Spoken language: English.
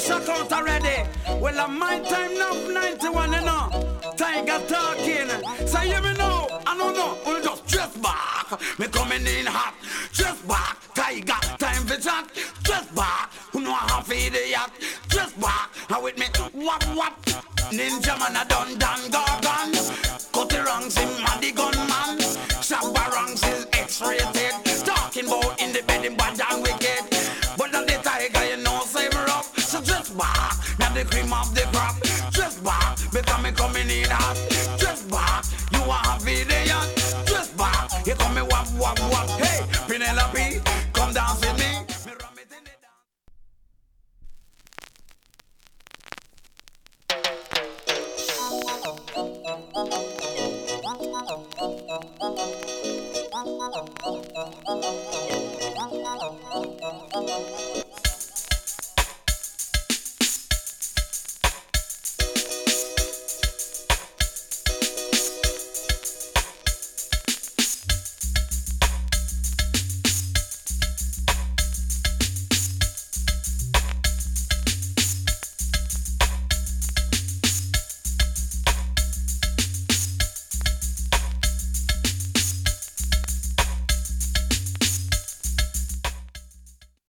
shut out already. Well, I'm my time now, 91, you know. Tiger talking. Say, you me know, I don't know. We'll just back. Me coming in hot. Just back. Tiger, time for chat. Just back. Who know how to idiot. Just back. Now with me, wap. Ninja man a done gargan. Cut the ranks him and the gunman. Shabba ranks is X-rated. Talking about in the bed, him bad and wicked. But not the tiger, you know, save her up. So just back, not the cream of the crop. Just back, because me coming in hot. Just back, you are happy day on. Just back, you come me wap. Hey, Penelope, come dance with me. Me rum it in the dance.